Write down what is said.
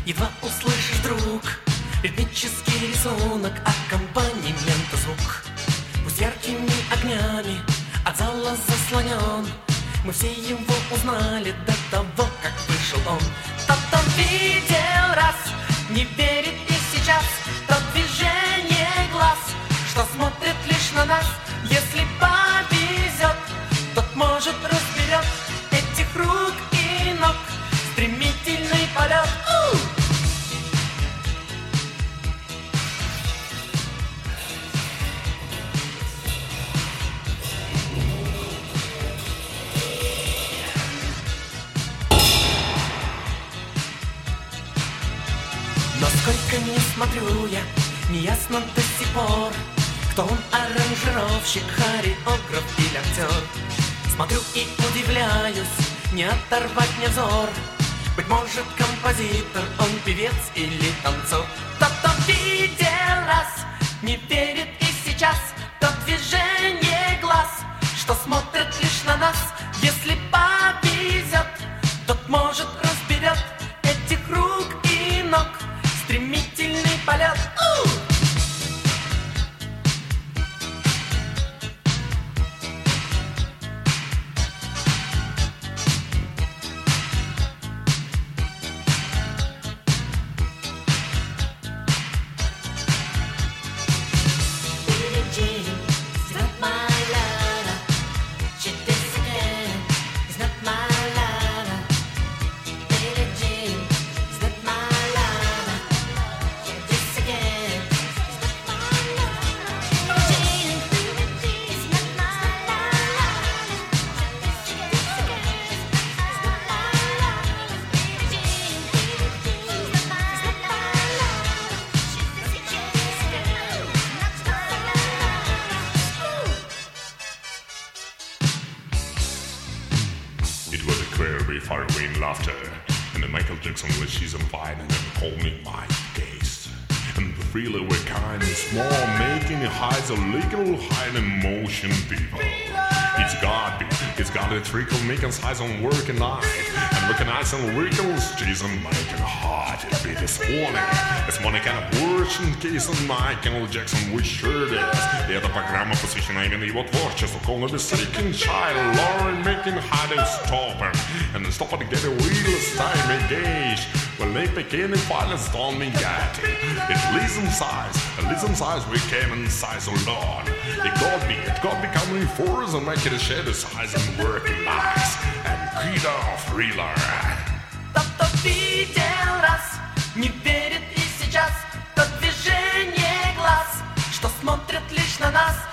Едва услышишь, друг, ритмический рисунок аккомпанемента звук. Пусть яркими огнями от зала заслонен, мы все его узнали до того, как вышел он. Кто-то видел раз, не верит и сейчас. То движение глаз, что смотрит лишь на нас. Если повезет, тот, может, разберет этих рук и ног. Стремительный полет. Но сколько не смотрю я, неясно до сих пор, кто он, аранжировщик, хореограф или актер. Смотрю и удивляюсь, не оторвать мне взор. Быть может, композитор, он певец или танцор. Кто-то видел раз, не верит и сейчас. То движение глаз, что смотрят лишь на нас. Если повезет, тот, может, разберет этих рук и ног. Стремительный полет. It was a very far away in laughter, and then Michael Jackson was she's on fire and then called me my gaze. And the thriller were kind and small, making it hides a little high emotion, people. It's got a trickle making size on working night, and recognizing wrinkles, Jason making heart a bit swollen. It's money kind of worse in case of Michael Jackson, we sure is. И эта программа посвящена именно его творчеству, called the Second Child, Lauren making hard to stop him, and then stop it get a real time engaged. Well, they begin in violence, don't mean get it. It's listen size, we came in size, oh Lord. It got me coming force and make it a shadow size and working nice. And Greta Thriller. Кто-то видел раз, не верит и сейчас. То движение глаз, что смотрят лишь на нас.